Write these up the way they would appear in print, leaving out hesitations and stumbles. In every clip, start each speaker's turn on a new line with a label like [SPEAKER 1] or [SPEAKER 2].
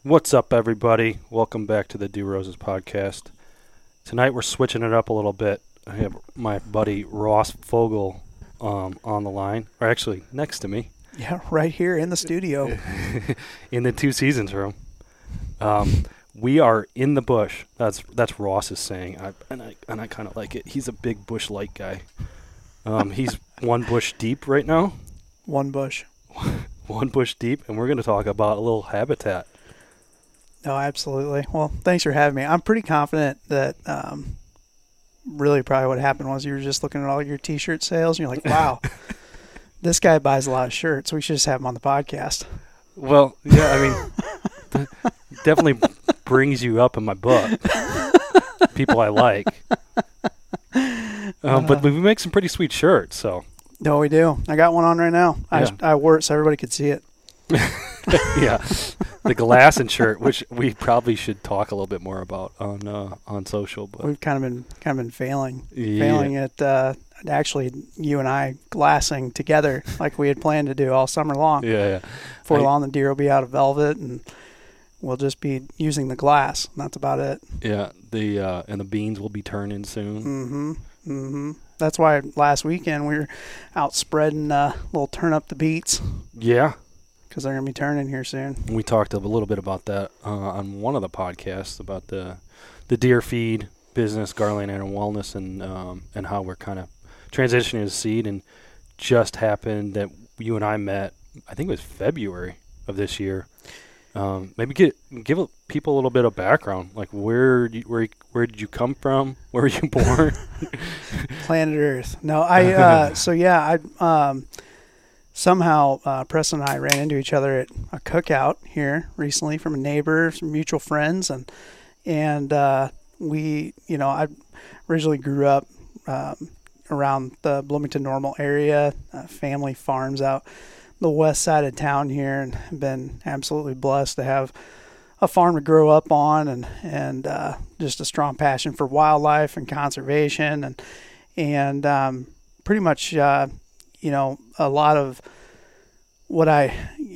[SPEAKER 1] What's up, everybody? Welcome back to the Dew Roses podcast. Tonight we're switching it up a little bit. I have my buddy Ross Fogel on the line, or actually next to me.
[SPEAKER 2] Yeah, right here in the studio.
[SPEAKER 1] In the Two Seasons room. We are in the bush. That's Ross's saying, and I kind of like it. He's a big bush light guy. He's one bush deep right now.
[SPEAKER 2] One bush.
[SPEAKER 1] One bush deep, and we're going to talk about a little habitat.
[SPEAKER 2] No, absolutely. Well, thanks for having me. I'm pretty confident that really probably what happened was you were just looking at all your T-shirt sales, and you're like, wow, this guy buys a lot of shirts. We should just have him on the podcast.
[SPEAKER 1] Well, yeah, I mean, definitely brings you up in my book. People I like. But we make some pretty sweet shirts, so.
[SPEAKER 2] No, we do. I got one on right now.
[SPEAKER 1] Yeah.
[SPEAKER 2] I wore it so everybody could see it.
[SPEAKER 1] Yeah, the Glasson shirt, which we probably should talk a little bit more about on social. But
[SPEAKER 2] we've kind of been failing
[SPEAKER 1] Yeah.
[SPEAKER 2] at actually you and I glassing together like we had planned to do all summer long.
[SPEAKER 1] Yeah.
[SPEAKER 2] Before long, the deer will be out of velvet, and we'll just be using the glass. That's about it.
[SPEAKER 1] Yeah, and the beans will be turning soon.
[SPEAKER 2] That's why last weekend we were out spreading little turn up the beets.
[SPEAKER 1] Yeah.
[SPEAKER 2] Because they're going to be turning here soon.
[SPEAKER 1] We talked a little bit about that on one of the podcasts about the deer feed business, Garland Animal Wellness, and how we're kind of transitioning to seed. And just happened that you and I met, I think it was February of this year. Maybe give people a little bit of background, like where did you come from? Where were you born?
[SPEAKER 2] Planet Earth. No, somehow Preston and I ran into each other at a cookout here recently from a neighbor, some mutual friends, and we, I originally grew up around the Bloomington Normal area, family farms out the west side of town here, and been absolutely blessed to have a farm to grow up on, and just a strong passion for wildlife and conservation, and pretty much a lot of what I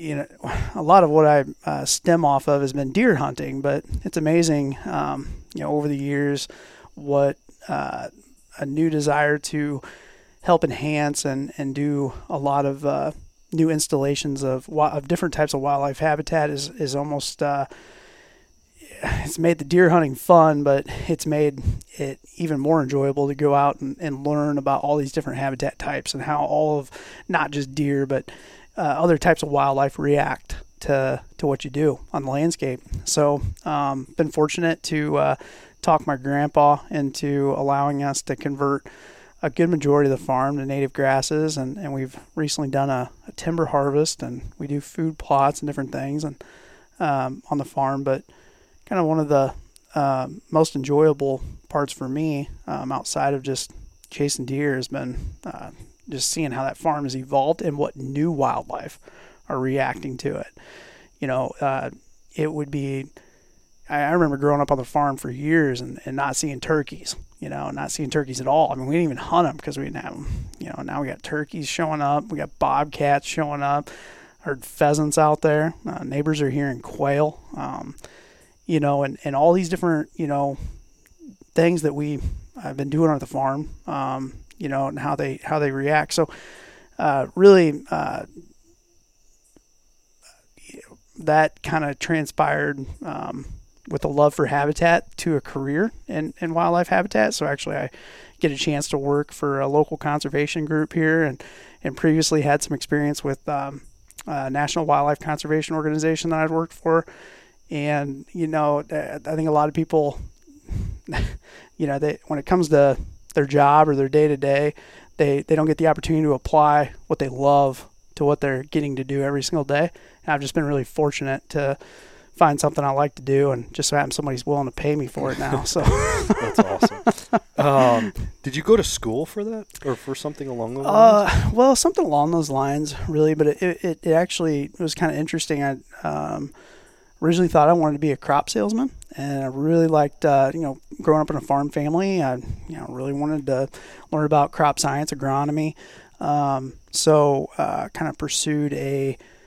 [SPEAKER 2] stem off of has been deer hunting. But it's amazing, over the years, what a new desire to help enhance and do a lot of new installations of different types of wildlife habitat is almost it's made the deer hunting fun, but it's made it even more enjoyable to go out and learn about all these different habitat types and how all of not just deer but other types of wildlife react to what you do on the landscape. So been fortunate to talk my grandpa into allowing us to convert a good majority of the farm to native grasses, and we've recently done a timber harvest, and we do food plots and different things and on the farm. But kind of one of the most enjoyable parts for me outside of just chasing deer has been just seeing how that farm has evolved and what new wildlife are reacting to it. It would be, I remember growing up on the farm for years and not seeing turkeys, not seeing turkeys at all. I mean, we didn't even hunt them because we didn't have them. Now we got turkeys showing up. We got bobcats showing up. Heard pheasants out there. Neighbors are hearing quail. And all these different, things that I've been doing on the farm, and how they react. So, really, that kind of transpired, with a love for habitat to a career in wildlife habitat. So actually I get a chance to work for a local conservation group here and previously had some experience with, National Wildlife Conservation Organization that I'd worked for. And, I think a lot of people, when it comes to their job or their day-to-day, they don't get the opportunity to apply what they love to what they're getting to do every single day. And I've just been really fortunate to find something I like to do, and just so happens somebody's willing to pay me for it now. So
[SPEAKER 1] That's awesome. Did you go to school for that, or for something along those lines?
[SPEAKER 2] Well, something along those lines, really. But it actually was kind of interesting. I originally thought I wanted to be a crop salesman, and I really liked, growing up in a farm family. I, really wanted to learn about crop science, agronomy. So kind of pursued a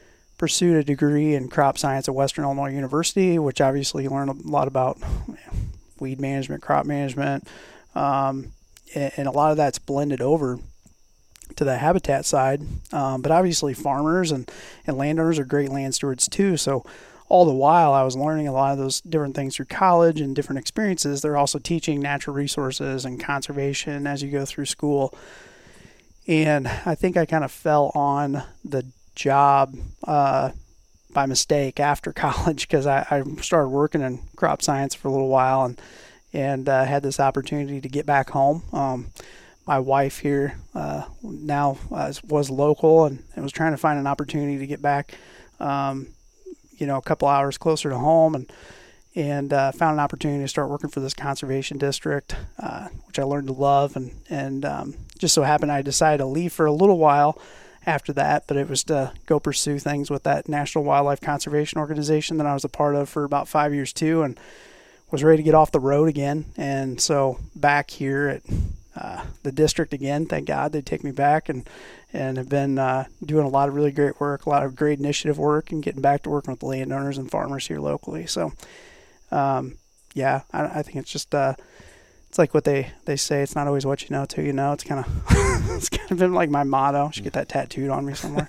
[SPEAKER 2] pursued a degree in crop science at Western Illinois University, which obviously you learn a lot about weed management, crop management, and a lot of that's blended over to the habitat side. But obviously farmers and landowners are great land stewards too. So all the while I was learning a lot of those different things through college and different experiences. They're also teaching natural resources and conservation as you go through school. And I think I kind of fell on the job by mistake after college, because I started working in crop science for a little while and had this opportunity to get back home. My wife here now was local and was trying to find an opportunity to get back, a couple hours closer to home, and found an opportunity to start working for this conservation district, which I learned to love. And just so happened I decided to leave for a little while after that, but it was to go pursue things with that National Wildlife Conservation Organization that I was a part of for about 5 years too, and was ready to get off the road again. And so back here at the district again, thank God they take me back, and have been doing a lot of really great work, a lot of great initiative work, and getting back to working with the landowners and farmers here locally. So I think it's just it's like what they say, it's not always what you know till you know. It's kind of it's kind of been like my motto. I should get that tattooed on me somewhere.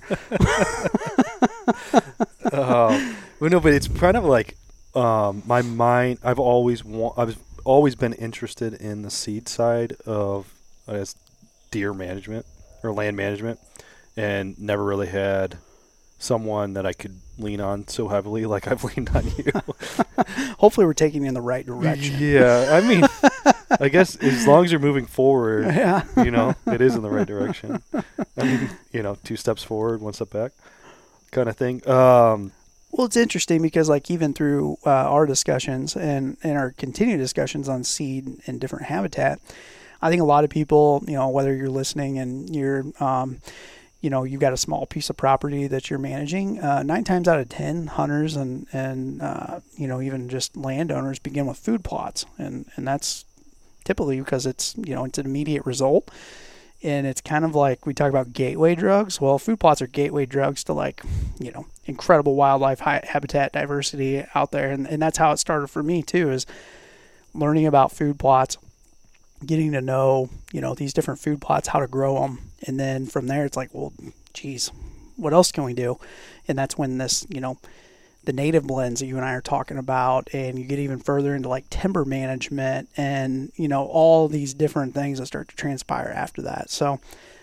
[SPEAKER 1] Well, no, but it's kind of like my mind. I've always been interested in the seed side of, I guess, deer management or land management, and never really had someone that I could lean on so heavily like I've leaned on you.
[SPEAKER 2] Hopefully we're taking you in the right direction.
[SPEAKER 1] Yeah, I mean, I guess as long as you're moving forward,
[SPEAKER 2] yeah.
[SPEAKER 1] It is in the right direction. I mean, 2 steps forward, 1 step back kind of thing.
[SPEAKER 2] Well, it's interesting because like even through our discussions and our continued discussions on seed and different habitat, I think a lot of people, whether you're listening and you're, you've got a small piece of property that you're managing, 9 times out of 10 hunters and even just landowners begin with food plots. And that's typically because it's an immediate result. And it's kind of like we talk about gateway drugs. Well, food plots are gateway drugs to incredible wildlife habitat diversity out there. And that's how it started for me too, is learning about food plots, getting to know, these different food plots, how to grow them. And then from there, it's like, well, geez, what else can we do? And that's when this, the native blends that you and I are talking about, and you get even further into like timber management and, all these different things that start to transpire after that. So,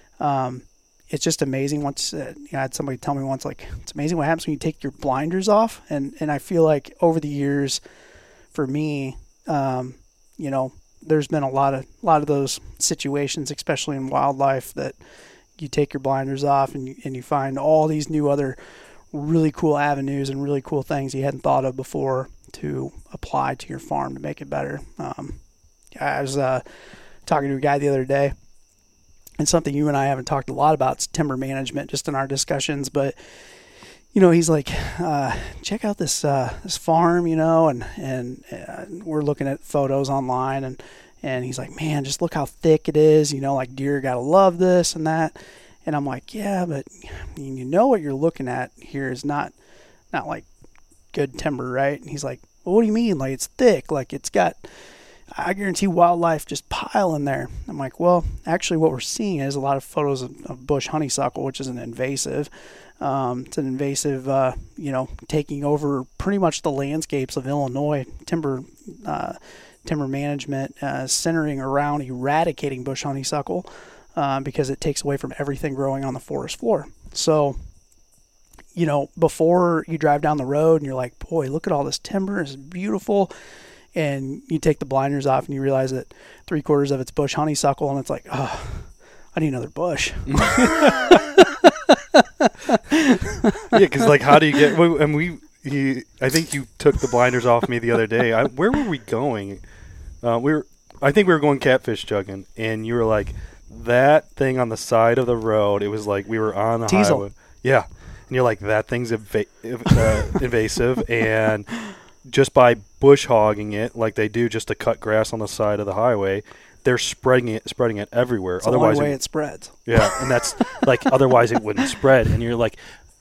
[SPEAKER 2] it's just amazing. Once, I had somebody tell me once, like, it's amazing what happens when you take your blinders off. And I feel like over the years for me, there's been a lot of those situations, especially in wildlife, that you take your blinders off and you find all these new other really cool avenues and really cool things you hadn't thought of before to apply to your farm to make it better. I was talking to a guy the other day, and something you and I haven't talked a lot about is timber management just in our discussions, but he's like, check out this farm, and we're looking at photos online, and he's like, man, just look how thick it is, like deer gotta love this and that. And I'm like, yeah, but what you're looking at here is not like good timber, right? And he's like, well, what do you mean? Like, it's thick, like it's got, I guarantee wildlife just pile in there. I'm like, well, actually what we're seeing is a lot of photos of bush honeysuckle, which is an invasive. It's an invasive, taking over pretty much the landscapes of Illinois. Timber management centering around eradicating bush honeysuckle because it takes away from everything growing on the forest floor. So, before you drive down the road and you're like, boy, look at all this timber, it's beautiful. And you take the blinders off and you realize that 3/4 of it's bush honeysuckle, and it's like, oh, I need another bush.
[SPEAKER 3] Yeah, because like, how do you get? And I think you took the blinders off me the other day. Where were we going? I think we were going catfish jugging, and you were like, that thing on the side of the road. It was like we were on the highway. Yeah, and you're like, that thing's invasive, and just by bush hogging it like they do just to cut grass on the side of the highway, they're spreading it everywhere.
[SPEAKER 2] It's otherwise the only way it spreads.
[SPEAKER 3] Yeah, and that's like, otherwise it wouldn't spread. And you're like,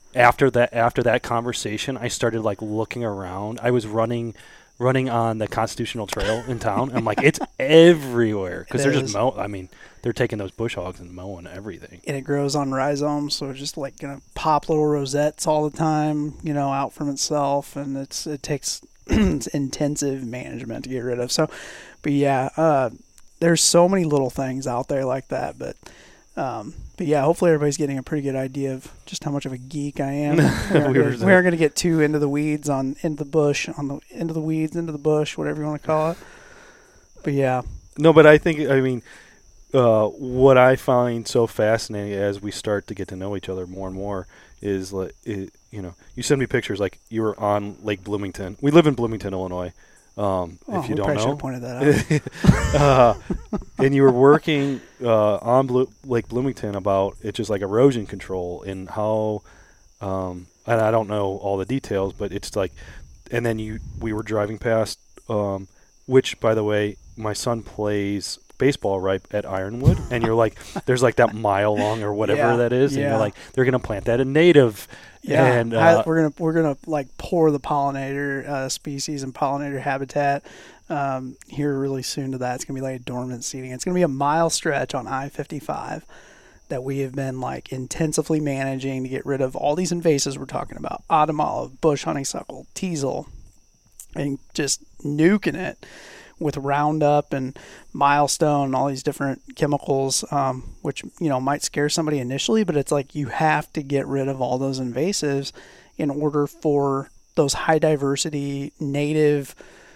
[SPEAKER 1] after that conversation, I started like looking around. I was running on the Constitutional Trail in town. I'm like, it's everywhere because they're just mowing. I mean, they're taking those bush hogs and mowing everything.
[SPEAKER 2] And it grows on rhizomes, so it's just like gonna pop little rosettes all the time, out from itself, and it takes intensive management to get rid of. So, but yeah, there's so many little things out there like that, but yeah, hopefully everybody's getting a pretty good idea of just how much of a geek I am. We aren't going to get too into the weeds into the bush, into the bush, whatever you want to call it. But yeah.
[SPEAKER 3] No, but I mean, what I find so fascinating as we start to get to know each other more and more is, like, you send me pictures like you were on Lake Bloomington. We live in Bloomington, Illinois. If you don't know, should have pointed that out. And you were working on Lake Bloomington about it's just like erosion control and how, and I don't know all the details, but it's like, and then we were driving past, which, by the way, my son plays baseball right at Ironwood, and you're like, there's like that mile long or whatever that is, and you're like, they're gonna plant that in native.
[SPEAKER 2] Yeah,
[SPEAKER 3] and
[SPEAKER 2] we're gonna like pour the pollinator species and pollinator habitat here really soon to that. It's gonna be like dormant seeding. It's gonna be a mile stretch on I-55 that we have been like intensively managing to get rid of all these invasives we're talking about: autumn olive, bush honeysuckle, teasel, and just nuking it with Roundup and Milestone and all these different chemicals, which, might scare somebody initially, but it's like you have to get rid of all those invasives in order for those high diversity native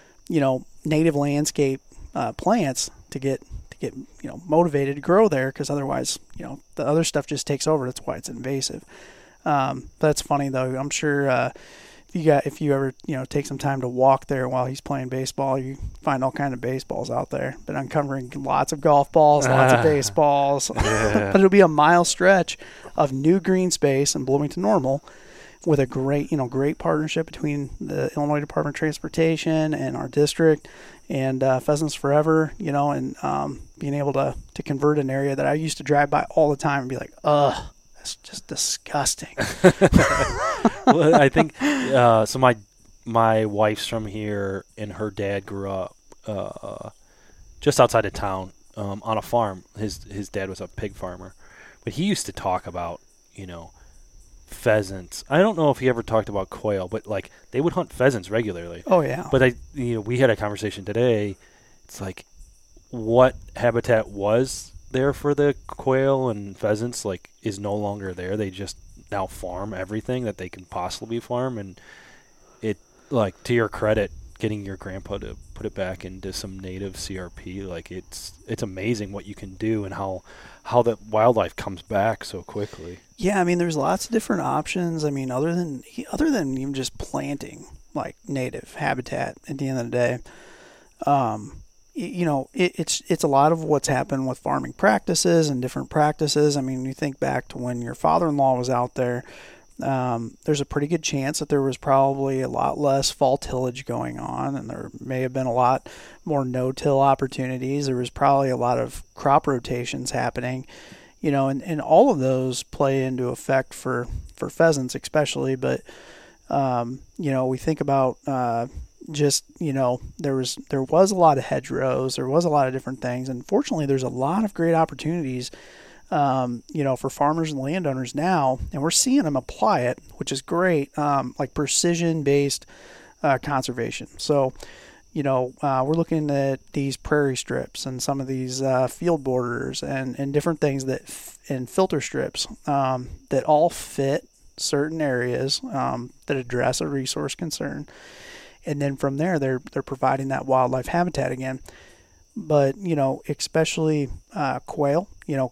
[SPEAKER 2] landscape plants to get motivated to grow there, because otherwise, the other stuff just takes over. That's why it's invasive. That's funny though. I'm sure if you ever take some time to walk there while he's playing baseball, you find all kind of baseballs out there. Been uncovering lots of golf balls, lots of baseballs.
[SPEAKER 3] Yeah.
[SPEAKER 2] But it'll be a mile stretch of new green space in Bloomington Normal, with a great partnership between the Illinois Department of Transportation and our district and Pheasants Forever, and being able to convert an area that I used to drive by all the time and be like, ugh, that's just disgusting.
[SPEAKER 1] Well, I think so. My wife's from here, and her dad grew up just outside of town on a farm. His dad was a pig farmer, but he used to talk about pheasants. I don't know if he ever talked about quail, but like they would hunt pheasants regularly.
[SPEAKER 2] Oh yeah.
[SPEAKER 1] But we had a conversation today. It's like what habitat was there for the quail and pheasants like is no longer there. They just now farm everything that they can possibly farm, and it, like, to your credit, getting your grandpa to put it back into some native CRP, like it's amazing what you can do and how the wildlife comes back so quickly.
[SPEAKER 2] Yeah, I mean, there's lots of different options. I mean, other than even just planting like native habitat at the end of the day, it's a lot of what's happened with farming practices and different practices. I mean, you think back to when your father-in-law was out there, there's a pretty good chance that there was probably a lot less fall tillage going on, and there may have been a lot more no-till opportunities. There was probably a lot of crop rotations happening, and all of those play into effect for pheasants especially. But, we think about there was a lot of hedgerows, there was a lot of different things, and fortunately there's a lot of great opportunities for farmers and landowners now, and we're seeing them apply it, which is great, like precision-based conservation. So, we're looking at these prairie strips and some of these field borders and different things and filter strips that all fit certain areas that address a resource concern. And then from there, they're providing that wildlife habitat again. But, especially quail,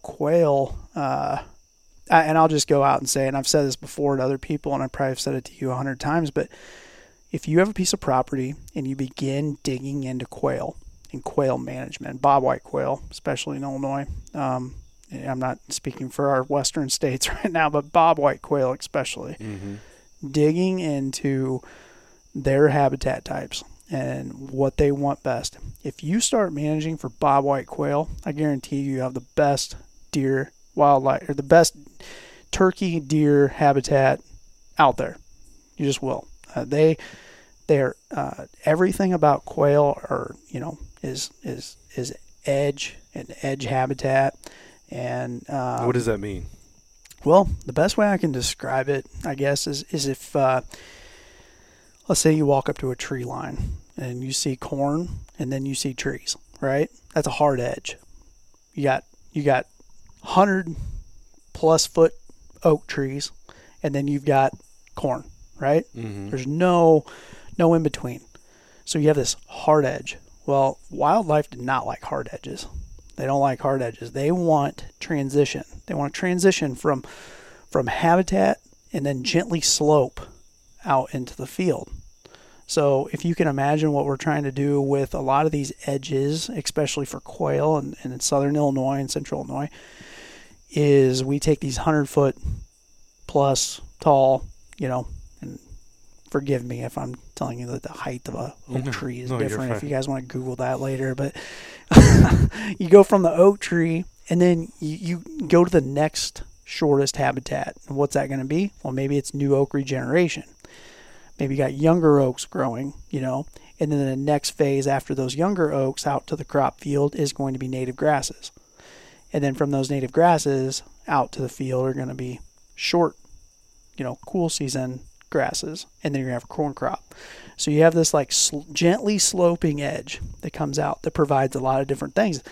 [SPEAKER 2] and I'll just go out and say, and I've said this before to other people, and I probably have said it to you 100 times, but if you have a piece of property and you begin digging into quail and quail management, bobwhite quail, especially in Illinois, I'm not speaking for our western states right now, but bobwhite quail especially, digging into their habitat types and what they want best. If you start managing for bobwhite quail, I guarantee you have the best deer wildlife, or the best turkey deer habitat out there. You just will. They're everything about quail are, is edge and edge habitat. And
[SPEAKER 3] what does that mean?
[SPEAKER 2] Well, the best way I can describe it, I guess, is if let's say you walk up to a tree line and you see corn and then you see trees, right? That's a hard edge. You got 100+ foot oak trees, and then you've got corn, right?
[SPEAKER 3] Mm-hmm.
[SPEAKER 2] There's no in between. So you have this hard edge. Well, wildlife did not like hard edges. They don't like hard edges. They want transition. They want to transition from habitat and then gently slope out into the field. So if you can imagine what we're trying to do with a lot of these edges, especially for quail and in southern Illinois and central Illinois, is we take these 100-foot plus tall, and forgive me if I'm telling you that the height of a oak tree is different. If you guys want to Google that later, but you go from the oak tree and then you go to the next shortest habitat. And what's that going to be? Well, maybe it's new oak regeneration. Maybe you got younger oaks growing, and then the next phase after those younger oaks out to the crop field is going to be native grasses. And then from those native grasses out to the field are going to be short, cool season grasses. And then you're going to have a corn crop. So you have this gently sloping edge that comes out that provides a lot of different things.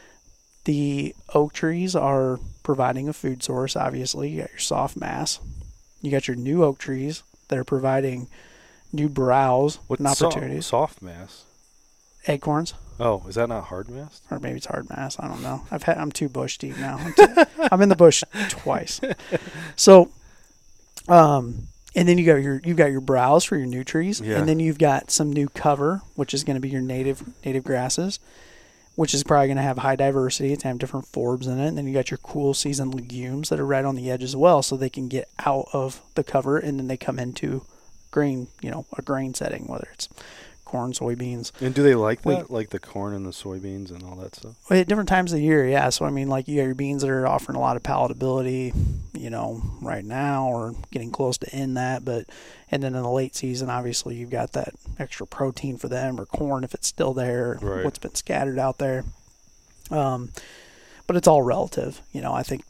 [SPEAKER 2] The oak trees are providing a food source, obviously. You got your soft mass. You got your new oak trees that are providing new browse and opportunities.
[SPEAKER 3] Soft mass?
[SPEAKER 2] Acorns.
[SPEAKER 3] Oh, is that not hard mass?
[SPEAKER 2] Or maybe it's hard mass. I don't know. I'm too bush deep now. I'm in the bush twice. So, and then you've got your browse for your new trees, and then you've got some new cover, which is going to be your native grasses, which is probably going to have high diversity. It's going to have different forbs in it. And then you got your cool season legumes that are right on the edge as well, so they can get out of the cover, and then they come into grain, a grain setting, whether it's corn, soybeans.
[SPEAKER 3] And do they like that? Like the corn and the soybeans and all that stuff?
[SPEAKER 2] At different times of the year, yeah. So, you got your beans that are offering a lot of palatability, right now or getting close to end that. And then in the late season, obviously, you've got that extra protein for them, or corn if it's still there,
[SPEAKER 3] right.
[SPEAKER 2] What's been scattered out there. But it's all relative. I think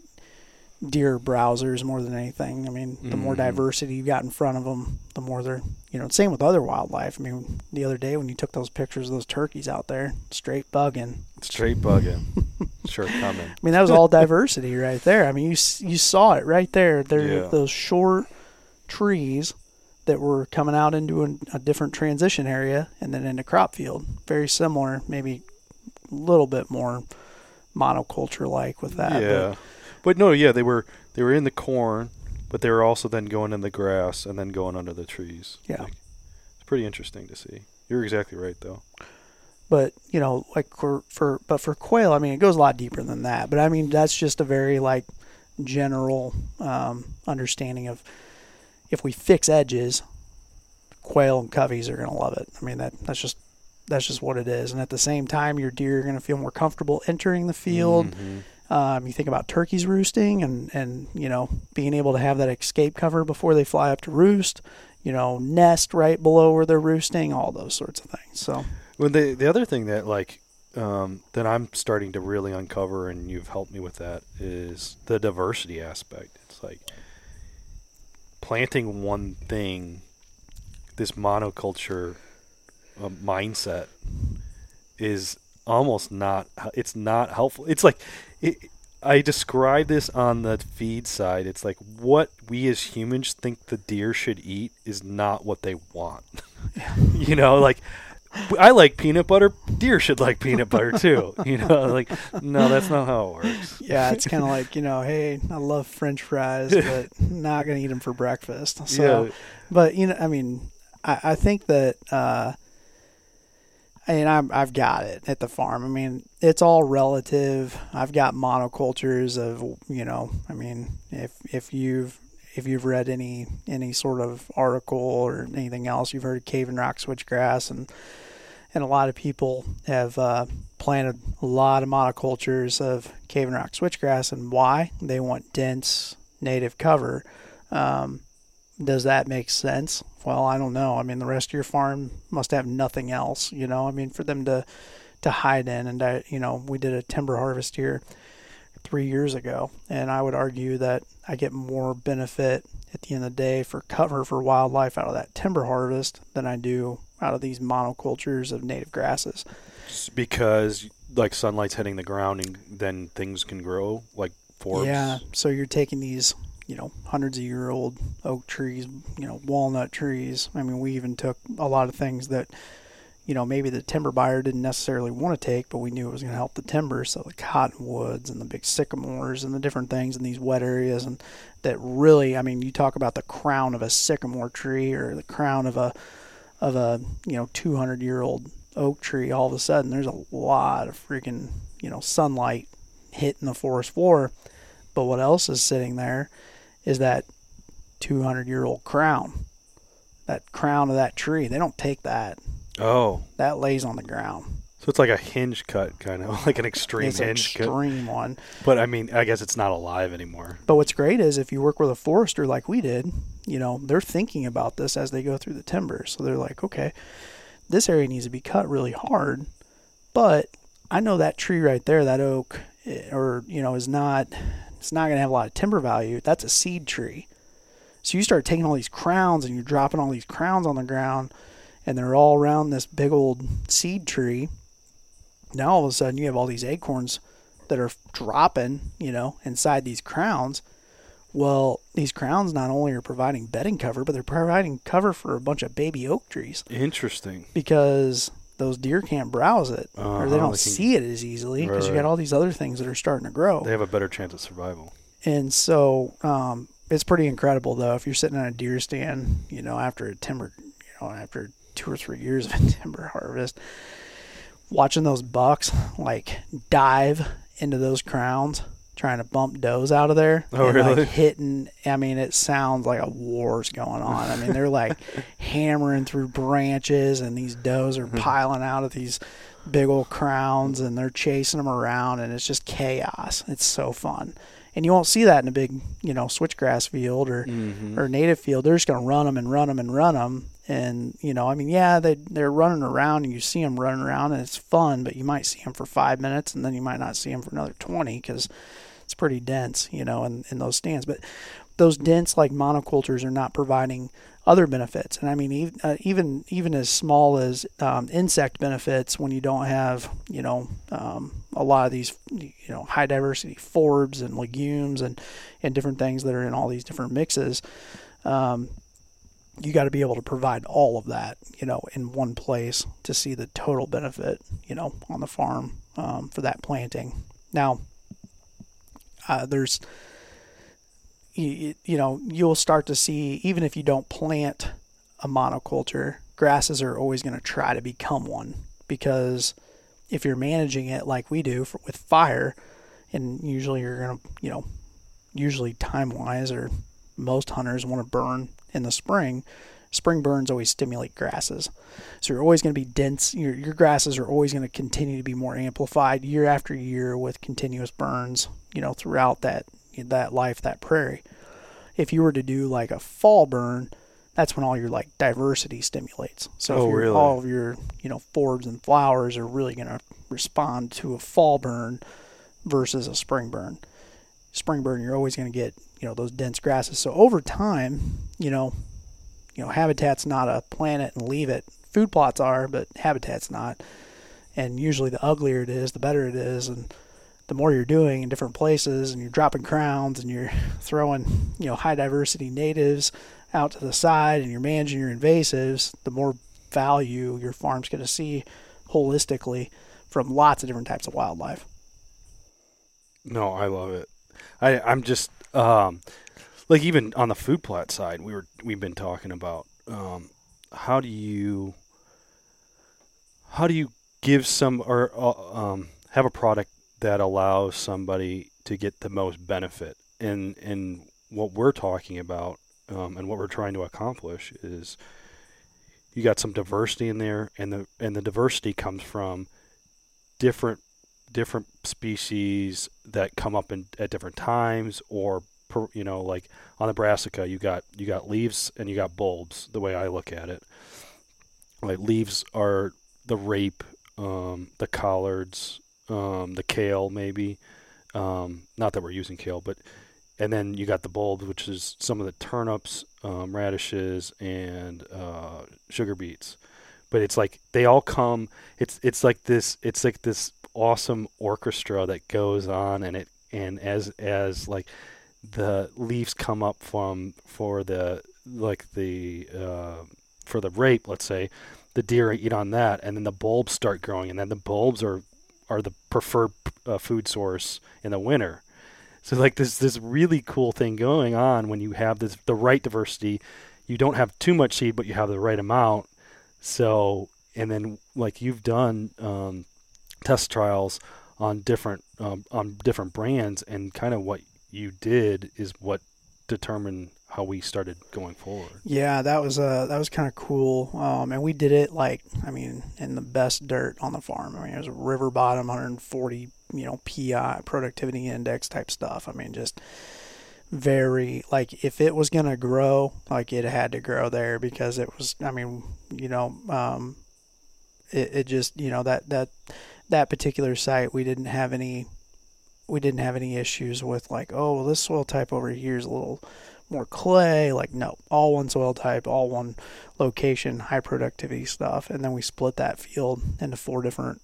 [SPEAKER 2] deer browsers more than anything. The more diversity you've got in front of them, the more they're, same with other wildlife. The other day when you took those pictures of those turkeys out there, straight bugging.
[SPEAKER 3] Sure coming.
[SPEAKER 2] That was all diversity right there. You saw it right there. Those short trees that were coming out into a different transition area and then into crop field. Very similar, maybe a little bit more monoculture-like with that.
[SPEAKER 3] Yeah. But no, they were in the corn, but they were also then going in the grass and then going under the trees.
[SPEAKER 2] Yeah.
[SPEAKER 3] It's pretty interesting to see. You're exactly right, though.
[SPEAKER 2] But, for quail, it goes a lot deeper than that. But, that's just a very, general understanding of if we fix edges, quail and coveys are going to love it. That's just what it is. And at the same time, your deer are going to feel more comfortable entering the field. Mm-hmm. You think about turkeys roosting and being able to have that escape cover before they fly up to roost, nest right below where they're roosting, all those sorts of things. So,
[SPEAKER 3] well, the other thing that that I'm starting to really uncover, and you've helped me with that, is the diversity aspect. It's like planting one thing, this monoculture mindset is almost not helpful. It's like I describe this on the feed side. It's like what we as humans think the deer should eat is not what they want. I like peanut butter. Deer should like peanut butter too. No, that's not how it works.
[SPEAKER 2] Yeah, it's kind of like, hey, I love French fries, but not gonna eat them for breakfast. So, yeah. But I think that. I've got it at the farm. It's all relative. I've got monocultures of, if you've read any sort of article or anything else, you've heard of cave and rock switchgrass, and a lot of people have planted a lot of monocultures of cave and rock switchgrass. And why? They want dense native cover. does that make sense? Well, I don't know. I mean, the rest of your farm must have nothing else, I mean, for them to hide in. And, we did a timber harvest here 3 years ago, and I would argue that I get more benefit at the end of the day for cover for wildlife out of that timber harvest than I do out of these monocultures of native grasses.
[SPEAKER 3] Because like sunlight's hitting the ground and then things can grow like forbs.
[SPEAKER 2] Yeah, so you're taking these, hundreds of year old oak trees, walnut trees. I mean, we even took a lot of things that, maybe the timber buyer didn't necessarily want to take, but we knew it was going to help the timber. So the cottonwoods and the big sycamores and the different things in these wet areas, and that really, I mean, you talk about the crown of a sycamore tree or the crown of a 200-year-old oak tree. All of a sudden, there's a lot of freaking, sunlight hitting the forest floor. But what else is sitting there is that 200-year-old crown. That crown of that tree. They don't take that.
[SPEAKER 3] Oh.
[SPEAKER 2] That lays on the ground.
[SPEAKER 3] So it's like a hinge cut, kind of like an extreme
[SPEAKER 2] it's
[SPEAKER 3] hinge cut.
[SPEAKER 2] Extreme one.
[SPEAKER 3] But I mean, I guess it's not alive anymore.
[SPEAKER 2] But what's great is if you work with a forester like we did, they're thinking about this as they go through the timber. So they're like, okay, this area needs to be cut really hard, but I know that tree right there, that oak, is not, it's not going to have a lot of timber value. That's a seed tree. So you start taking all these crowns and you're dropping all these crowns on the ground, and they're all around this big old seed tree. Now all of a sudden you have all these acorns that are dropping, inside these crowns. Well, these crowns not only are providing bedding cover, but they're providing cover for a bunch of baby oak trees.
[SPEAKER 3] Interesting.
[SPEAKER 2] Because those deer can't browse it, or they don't see it as easily, because you got all these other things that are starting to grow.
[SPEAKER 3] They have a better chance of survival.
[SPEAKER 2] And so it's pretty incredible, though, if you're sitting on a deer stand, after a timber, after 2 or 3 years of a timber harvest, watching those bucks like dive into those crowns, trying to bump does out of there.
[SPEAKER 3] Oh,
[SPEAKER 2] and,
[SPEAKER 3] really?
[SPEAKER 2] Like hitting, I mean, it sounds like a war's going on. I mean, they're like hammering through branches, and these does are piling out of these big old crowns, and they're chasing them around, and it's just chaos. It's so fun. And you won't see that in a big, switchgrass field or native field. They're just going to run them and run them and run them. And, they're running around, and you see them running around, and it's fun, but you might see them for 5 minutes, and then you might not see them for another 20 because it's pretty dense, in those stands. But those dense, like, monocultures are not providing other benefits. And, I mean, even as small as insect benefits when you don't have, a lot of these, high diversity forbs and legumes and different things that are in all these different mixes. You got to be able to provide all of that, in one place to see the total benefit, on the farm for that planting. Now, you'll start to see, even if you don't plant a monoculture, grasses are always going to try to become one, because if you're managing it like we do with fire, and usually you're going to, usually time-wise, or most hunters want to burn in the spring. Spring burns always stimulate grasses. So you're always going to be dense. Your grasses are always going to continue to be more amplified year after year with continuous burns, throughout that life, that prairie. If you were to do like a fall burn, that's when all your like diversity stimulates. So all of your, forbs and flowers are really going to respond to a fall burn versus a spring burn. Spring burn, you're always going to get, those dense grasses. So over time, habitat's not a plant it and leave it. Food plots are, but habitat's not. And usually the uglier it is, the better it is. And the more you're doing in different places, and you're dropping crowns, and you're throwing, high diversity natives out to the side, and you're managing your invasives, the more value your farm's going to see holistically from lots of different types of wildlife.
[SPEAKER 3] No, I love it. I'm just like, even on the food plot side, we've been talking about how do you give some or have a product that allows somebody to get the most benefit. And what we're talking about and what we're trying to accomplish is you got some diversity in there, and the diversity comes from different species that come up at different times, or
[SPEAKER 1] like on the brassica, you got leaves and you got bulbs. The way I look at it, like leaves are the rape, the collards, the kale maybe. Not that we're using kale, but and then you got the bulbs, which is some of the turnips, radishes, and sugar beets. But it's like they all come. It's like this awesome orchestra that goes on, and as like the leaves come up for the rape, let's say, the deer eat on that, and then the bulbs start growing, and then the bulbs are the preferred food source in the winter. So like this really cool thing going on when you have the right diversity. You don't have too much seed, but you have the right amount. So, and then like you've done test trials on different brands, and kind of what you did is what determined how we started going forward.
[SPEAKER 2] Yeah, that was kind of cool. And we did it in the best dirt on the farm. I mean, it was a river bottom, 140, PI productivity index type stuff. I mean, just very, like, if it was going to grow, like, it had to grow there, because it was, it just, that particular site, we didn't have any issues with, like, oh, well, this soil type over here is a little more clay. Like, no, all one soil type, all one location, high productivity stuff. And then we split that field into four different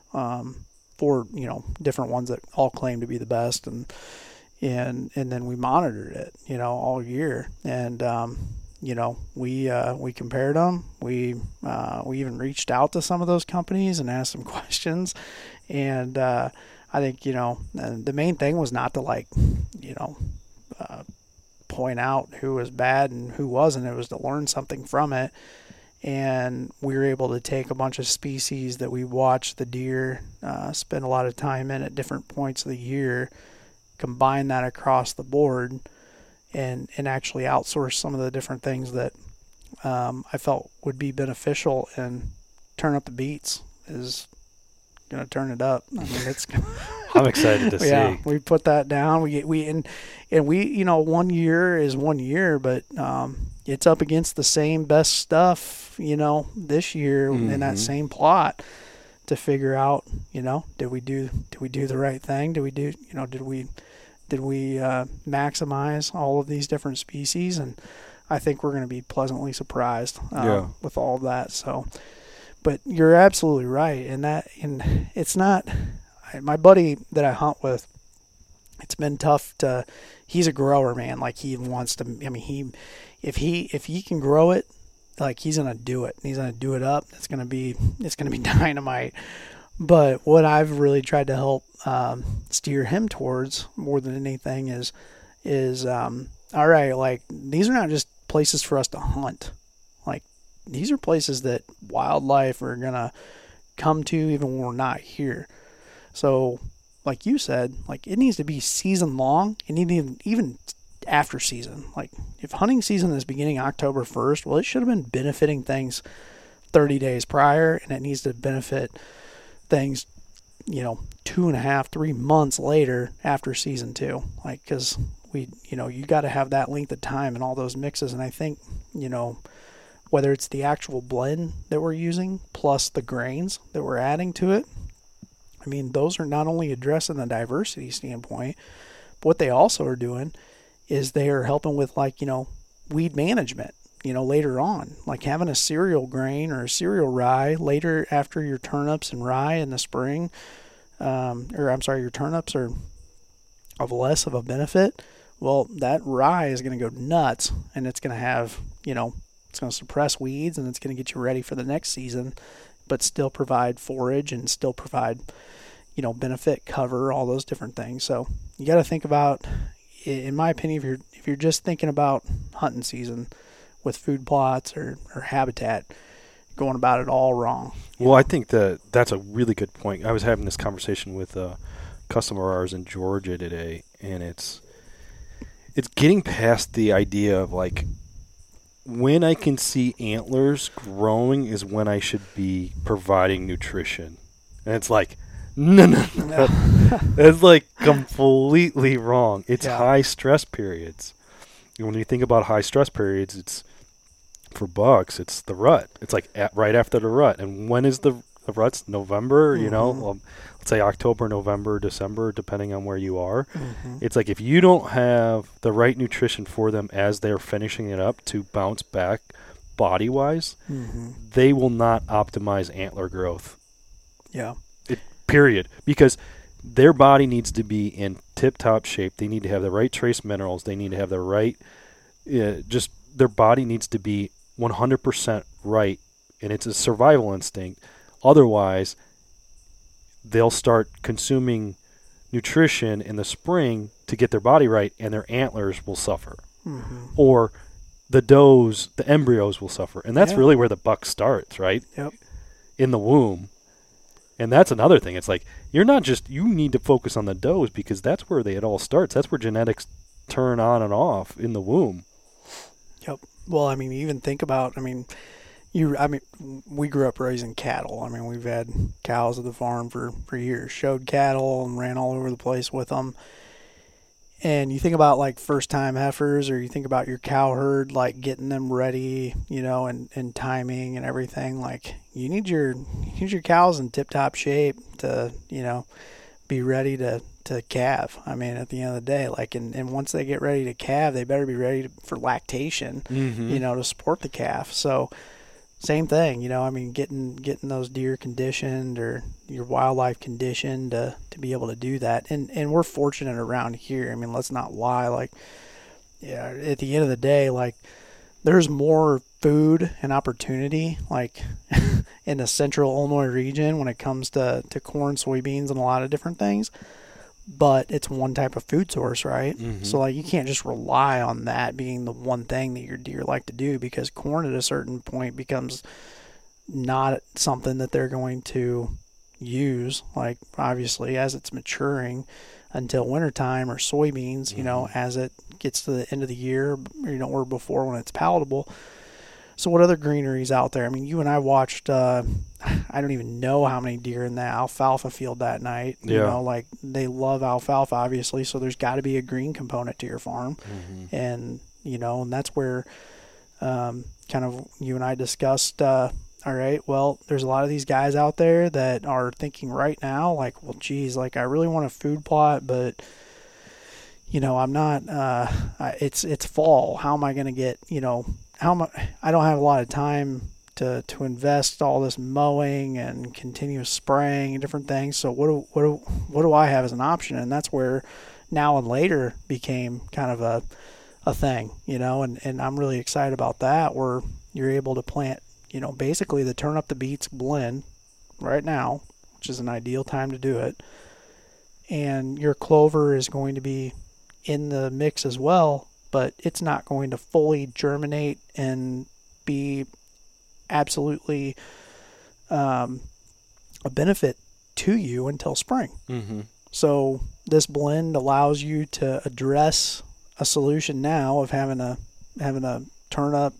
[SPEAKER 2] ones that all claim to be the best, and then we monitored it, all year. And we compared them. We even reached out to some of those companies and asked some questions. And I think, and the main thing was not to point out who was bad and who wasn't. It was to learn something from it. And we were able to take a bunch of species that we watched the deer spend a lot of time in at different points of the year, combine that across the board, and actually outsource some of the different things that I felt would be beneficial. And turn up the beets is going to turn it up. I mean, it's
[SPEAKER 1] I'm excited to see.
[SPEAKER 2] Yeah, we put that down. We 1 year is 1 year, but it's up against the same best stuff, this year in that same plot, to figure out, did we do the right thing? Did we maximize all of these different species? And I think we're going to be pleasantly surprised with all of that. So, but you're absolutely right. And it's not, my buddy that I hunt with, it's been tough he's a grower, man. Like, he wants to, if he can grow it, like, he's going to do it. He's going to do it up. It's going to be dynamite. But what I've really tried to help steer him towards more than anything is all right, like, these are not just places for us to hunt. Like, these are places that wildlife are going to come to even when we're not here. So, like you said, like, it needs to be season long, and even after season. Like, if hunting season is beginning October 1st, well, it should have been benefiting things 30 days prior, and it needs to benefit things, 2.5, 3 months later after season 2. Like, because you got to have that length of time and all those mixes. And I think, whether it's the actual blend that we're using plus the grains that we're adding to it, I mean, those are not only addressing the diversity standpoint, but what they also are doing is they are helping with, like, weed management, later on, like having a cereal grain or a cereal rye later after your turnips and rye in the spring, your turnips are of less of a benefit. Well, that rye is going to go nuts, and it's going to have, it's going to suppress weeds, and it's going to get you ready for the next season, but still provide forage and still provide, benefit, cover, all those different things. So you got to think about, in my opinion, if you're just thinking about hunting season with food plots or habitat, going about it all wrong.
[SPEAKER 1] Well, I think that's a really good point. I was having this conversation with a customer of ours in Georgia today, and it's getting past the idea of, like, when I can see antlers growing is when I should be providing nutrition. And it's like,
[SPEAKER 3] No. That's like completely wrong. It's
[SPEAKER 2] Yeah.
[SPEAKER 3] high stress periods. And when you think about high stress periods, it's for bucks, it's the rut. It's like right after the rut. And when is the rut's November, let's say October, November, December, depending on where you are.
[SPEAKER 2] Mm-hmm.
[SPEAKER 3] It's like if you don't have the right nutrition for them as they're finishing it up to bounce back body-wise,
[SPEAKER 2] Mm-hmm.
[SPEAKER 3] they will not optimize antler growth.
[SPEAKER 2] Yeah.
[SPEAKER 3] Period. Because their body needs to be in tip-top shape. They need to have the right trace minerals. They need to have the right, just their body needs to be 100% right, and it's a survival instinct. Otherwise, they'll start consuming nutrition in the spring to get their body right, and their antlers will suffer.
[SPEAKER 2] Mm-hmm.
[SPEAKER 3] Or the does, the embryos will suffer. And that's
[SPEAKER 2] Yeah.
[SPEAKER 3] really where the buck starts, right?
[SPEAKER 2] Yep.
[SPEAKER 3] In the womb. And that's another thing. It's like you need to focus on the does because that's where it all starts. That's where genetics turn on and off in the womb.
[SPEAKER 2] Yep. Well, I mean, even think about, we grew up raising cattle. I mean, we've had cows at the farm for years, showed cattle and ran all over the place with them. And you think about like first time heifers, or you think about your cow herd, like getting them ready, and timing and everything. Like you need your cows in tip top shape to, be ready to calve. I mean, at the end of the day, like, and once they get ready to calve, they better be ready for lactation, to support the calf. So same thing, getting those deer conditioned or your wildlife conditioned to be able to do that. And we're fortunate around here. I mean, let's not lie. Like, yeah, at the end of the day, like, there's more food and opportunity, like, in the central Illinois region when it comes to corn, soybeans, and a lot of different things. But it's one type of food source, right?
[SPEAKER 3] Mm-hmm.
[SPEAKER 2] So, like, you can't just rely on that being the one thing that your deer like to do, because corn at a certain point becomes not something that they're going to use, like, obviously, as it's maturing until wintertime, or soybeans, as it gets to the end of the year, or before when it's palatable. So what other greenery's out there? I mean, you and I watched, I don't even know how many deer in that alfalfa field that night.
[SPEAKER 3] Yeah.
[SPEAKER 2] Like, they love alfalfa, obviously, so there's got to be a green component to your farm.
[SPEAKER 3] Mm-hmm.
[SPEAKER 2] And, and that's where kind of you and I discussed, all right, well, there's a lot of these guys out there that are thinking right now, like, well, geez, like, I really want a food plot, but, I'm not, it's fall. How am I going to get, I don't have a lot of time to invest all this mowing and continuous spraying and different things. So what do I have as an option? And that's where Now and Later became kind of a thing, and I'm really excited about that, where you're able to plant, basically the Turn Up the Beets blend right now, which is an ideal time to do it. And your clover is going to be in the mix as well, but it's not going to fully germinate and be absolutely a benefit to you until spring.
[SPEAKER 3] Mm-hmm.
[SPEAKER 2] So this blend allows you to address a solution now of having a turnip,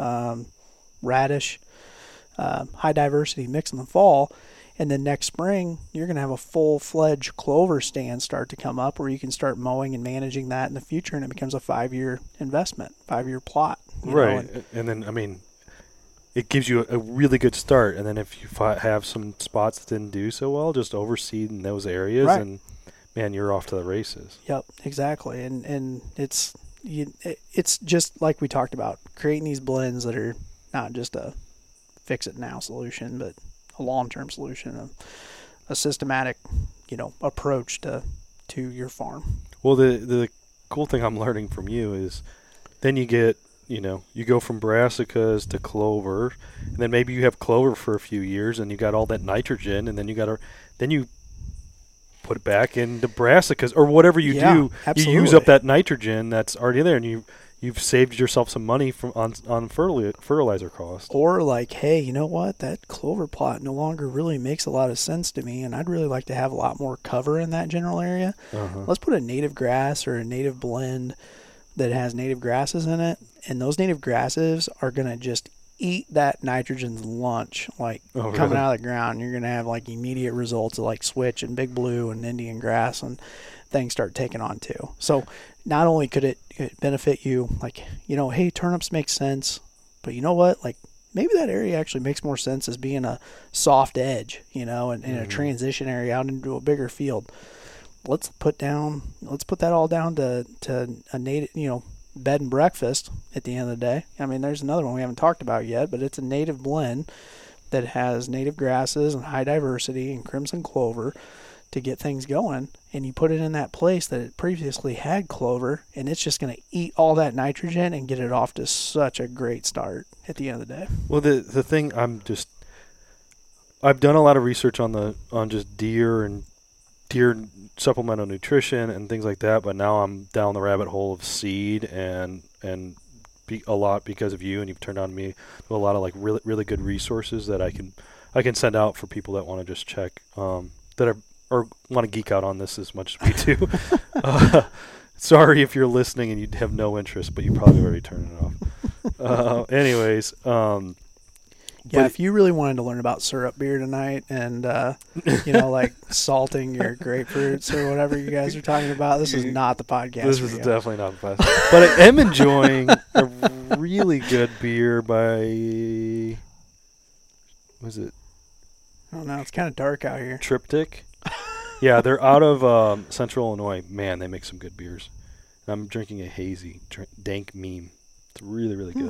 [SPEAKER 2] radish, high diversity mix in the fall. And then next spring, you're going to have a full-fledged clover stand start to come up, where you can start mowing and managing that in the future, and it becomes a 5-year investment, 5-year plot.
[SPEAKER 3] Right. And then, I mean, it gives you a really good start. And then if you have some spots that didn't do so well, just overseed in those areas,
[SPEAKER 2] right.
[SPEAKER 3] And, man, you're off to the races.
[SPEAKER 2] Yep, exactly. And it's just like we talked about, creating these blends that are not just a fix-it-now solution, but a long-term solution, a systematic, approach to your farm.
[SPEAKER 3] Well, the cool thing I'm learning from you is then you get, you go from brassicas to clover, and then maybe you have clover for a few years, and you got all that nitrogen, and then you put it back into brassicas or whatever you do.
[SPEAKER 2] Absolutely.
[SPEAKER 3] You use up that nitrogen that's already there, and you've saved yourself some money on fertilizer costs.
[SPEAKER 2] Or like, hey, you know what? That clover plot no longer really makes a lot of sense to me, and I'd really like to have a lot more cover in that general area.
[SPEAKER 3] Uh-huh.
[SPEAKER 2] Let's put a native grass or a native blend that has native grasses in it, and those native grasses are going to just eat that nitrogen's lunch, like
[SPEAKER 3] Oh,
[SPEAKER 2] coming
[SPEAKER 3] really?
[SPEAKER 2] out of the ground. You're going to have like immediate results of like switch and big blue and Indian grass, and things start taking on too. So not only could it benefit you, like, hey, turnips make sense, but you know what? Like, maybe that area actually makes more sense as being a soft edge, and a transition area out into a bigger field. Let's put that all down to a native, bed and breakfast at the end of the day. I mean, there's another one we haven't talked about yet, but it's a native blend that has native grasses and high diversity and crimson clover to get things going. And you put it in that place that it previously had clover, and it's just going to eat all that nitrogen and get it off to such a great start at the end of the day.
[SPEAKER 3] Well, the thing I've done a lot of research on just deer supplemental nutrition and things like that, but now I'm down the rabbit hole of seed and a lot because of you, and you've turned on me to a lot of like really really good resources that I can send out for people that want to just check that are or want to geek out on this as much as we do. Sorry if you're listening and you have no interest, but you probably already turned it off. Anyways.
[SPEAKER 2] Yeah, if you really wanted to learn about syrup beer tonight and, like salting your grapefruits or whatever you guys are talking about, this is not the podcast.
[SPEAKER 3] This is definitely not the podcast. But I am enjoying a really good beer by, what is it?
[SPEAKER 2] Oh, no, it's kind of dark out here.
[SPEAKER 3] Triptych. Yeah, they're out of Central Illinois. Man, they make some good beers. I'm drinking a hazy dank meme. It's really, really good.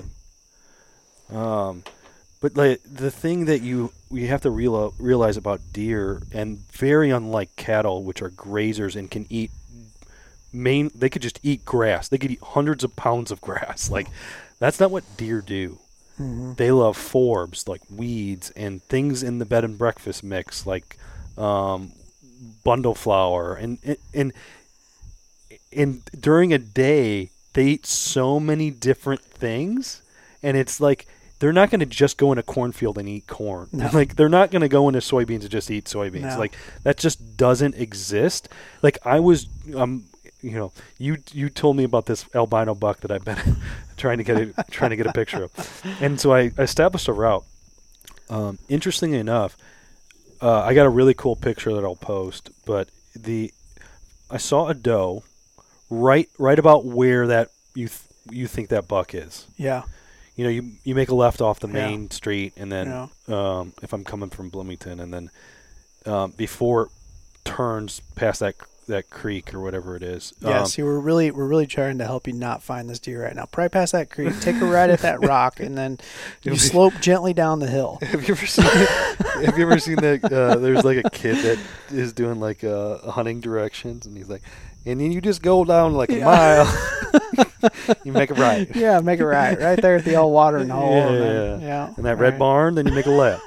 [SPEAKER 3] But like the thing that you have to realize about deer, and very unlike cattle, which are grazers and can eat they could just eat grass. They could eat hundreds of pounds of grass. Like, that's not what deer do.
[SPEAKER 2] Mm-hmm.
[SPEAKER 3] They love forbs, like weeds and things in the bed and breakfast mix, like bundle flower, and during a day they eat so many different things, and it's like, they're not going to just go in a cornfield and eat corn.
[SPEAKER 2] No.
[SPEAKER 3] Like, they're not going to go into soybeans and just eat soybeans.
[SPEAKER 2] No.
[SPEAKER 3] Like, that just doesn't exist. Like, I was, you told me about this albino buck that I've been trying to get a picture of, and so I established a route. Interestingly enough, I got a really cool picture that I'll post. But I saw a doe right about where that you think that buck is.
[SPEAKER 2] Yeah.
[SPEAKER 3] You make a left off the main street, and then
[SPEAKER 2] Yeah.
[SPEAKER 3] If I'm coming from Bloomington, and then before it turns past that creek or whatever it is.
[SPEAKER 2] Yeah, see, we're really trying to help you not find this deer right now. Probably past that creek, take a ride at that rock, and then you slope gently down the hill.
[SPEAKER 3] Have you ever seen that? There's like a kid that is doing like hunting directions, and he's like, and then you just go down like a mile. You make a right.
[SPEAKER 2] Yeah, make a right there at the old watering hole.
[SPEAKER 3] Yeah. And that red barn, then you make a left.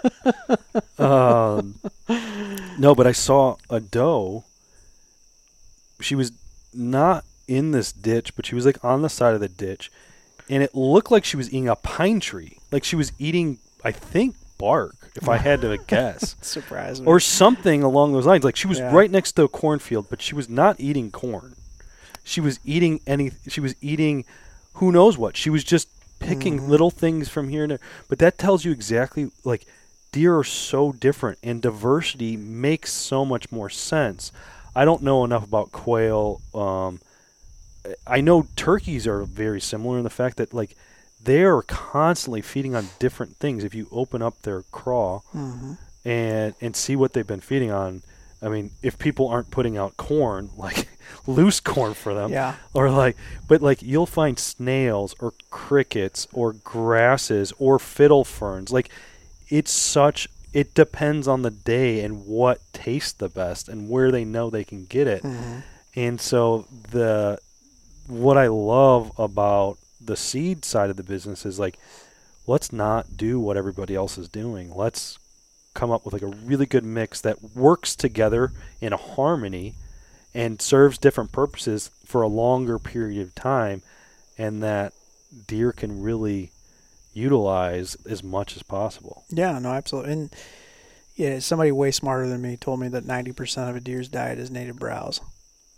[SPEAKER 3] No, but I saw a doe. She was not in this ditch, but she was like on the side of the ditch, and it looked like she was eating a pine tree. Like, she was eating, I think, bark, if I had to guess.
[SPEAKER 2] Surprising.
[SPEAKER 3] Or something along those lines. Like, she was right next to a cornfield, but she was not eating corn. She was eating who knows what. She was just picking little things from here and there. But that tells you exactly, like, deer are so different, and diversity makes so much more sense. I don't know enough about quail. I know turkeys are very similar in the fact that, like, they are constantly feeding on different things. If you open up their craw and see what they've been feeding on, I mean, if people aren't putting out corn, like loose corn for them, but you'll find snails or crickets or grasses or fiddle ferns. Like, it depends on the day and what tastes the best and where they know they can get it. And so what I love about the seed side of the business is, like, let's not do what everybody else is doing. Let's come up with like a really good mix that works together in a harmony and serves different purposes for a longer period of time, and that deer can really utilize as much as possible.
[SPEAKER 2] Yeah, no, absolutely. And yeah, somebody way smarter than me told me that 90% of a deer's diet is native browse.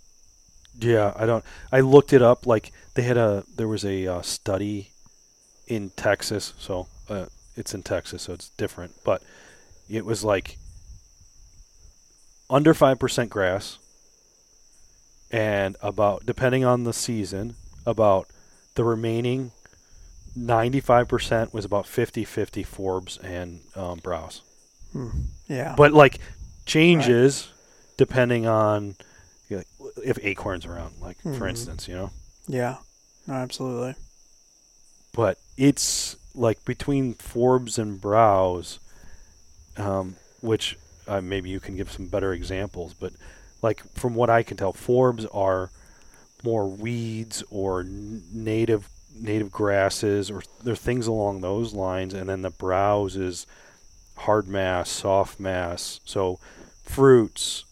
[SPEAKER 3] Yeah, I looked it up. Like, there was a study
[SPEAKER 1] in Texas, so it's in Texas, so it's different. But it was like under 5% grass, and about, depending on the season, about the remaining 95% was about 50-50 Forbs and browse.
[SPEAKER 2] Yeah.
[SPEAKER 1] But like changes depending on if acorns around, like for instance,
[SPEAKER 2] Yeah, no, absolutely.
[SPEAKER 1] But it's like between Forbs and browse, which maybe you can give some better examples, but like from what I can tell, Forbs are more weeds or native grasses, or there are things along those lines, and then the browse is hard mass, soft mass, so fruits,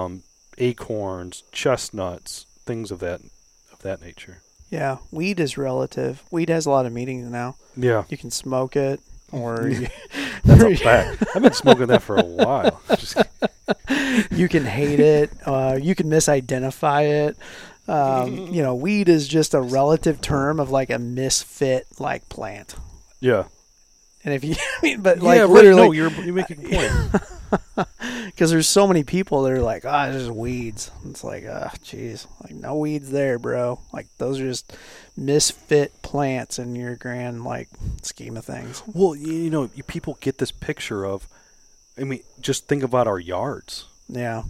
[SPEAKER 1] acorns, chestnuts, things of that nature.
[SPEAKER 2] Yeah, weed is relative. Weed has a lot of meanings now.
[SPEAKER 1] Yeah,
[SPEAKER 2] you can smoke it, or
[SPEAKER 1] that's a fact. I've been smoking that for a while.
[SPEAKER 2] You can hate it. You can misidentify it. Weed is just a relative term of like a misfit like plant.
[SPEAKER 1] Yeah.
[SPEAKER 2] And if you, literally,
[SPEAKER 1] no, you're making a point.
[SPEAKER 2] Because there's so many people that are like, it's just weeds. It's like, geez, like no weeds there, bro. Like those are just misfit plants in your grand scheme of things.
[SPEAKER 1] Well, people get this picture of, just think about our yards.
[SPEAKER 2] Yeah.